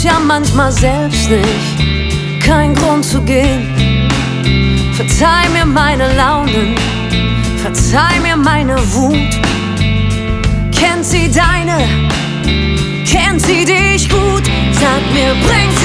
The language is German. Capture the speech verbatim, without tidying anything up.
weiß ja manchmal selbst nicht, kein Grund zu gehen. Verzeih mir meine Launen, verzeih mir meine Wut. Kennt sie deine, kennt sie dich gut? Sag mir, bringt